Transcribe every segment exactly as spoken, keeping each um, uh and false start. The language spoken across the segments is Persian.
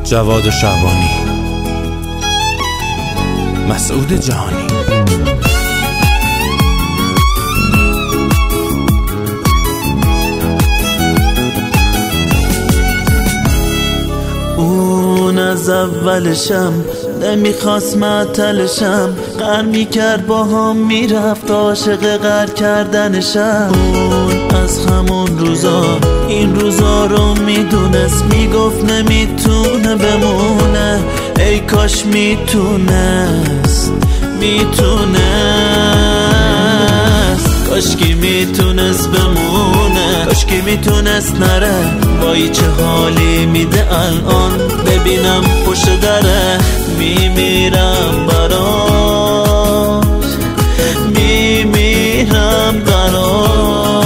جواد شعبانی، مسعود جهانی. اون از اولشم نمیخواست معطلشم، قهر میکرد با هم میرفت عاشق قهر کردنشم. اون از همون روزا این روزا رو میدونست، میگفت نمیتونه بمونه، ای کاش میتونست میتونست کاشکی میتونست بمونه، کاشکی میتونست نره. وای چه حالی میده الان ببینم پشت دره، میمیرم براش میمیرم براش.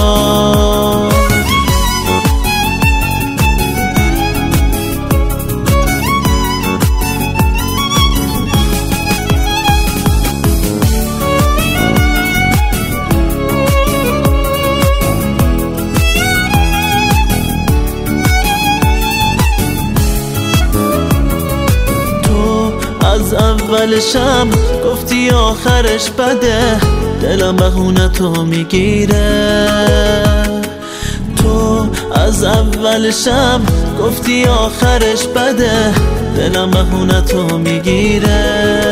از اولشم گفتی آخرش بده، دلم بهونه تو میگیره. تو از اولشم گفتی آخرش بده، دلم بهونه تو میگیره.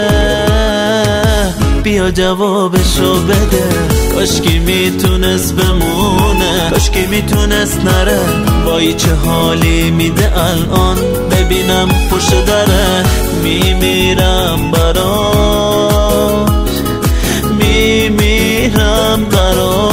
بیا جوابشو بده، کاشکی میتونست بمونه، کاشکی میتونست نره. وای چه حالی میده الان ببینم پشت دره، میمیرم براش میمیرم براش.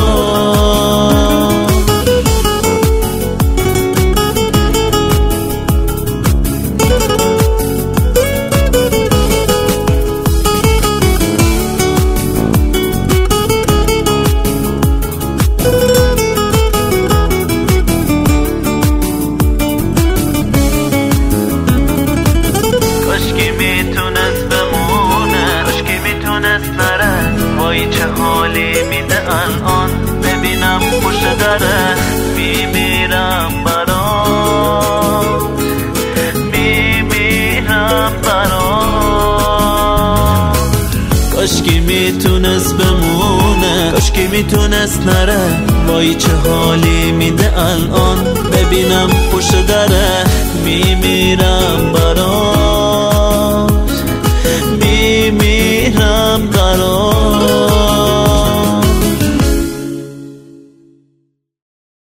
وای چه حالی میده الان ببینم پشت دره، میمیرم براش میمیرم براش. کاشکی میتونست بمونه، کاشکی میتونست نره. وای چه حالی میده الان ببینم پشت دره، میمیرم براش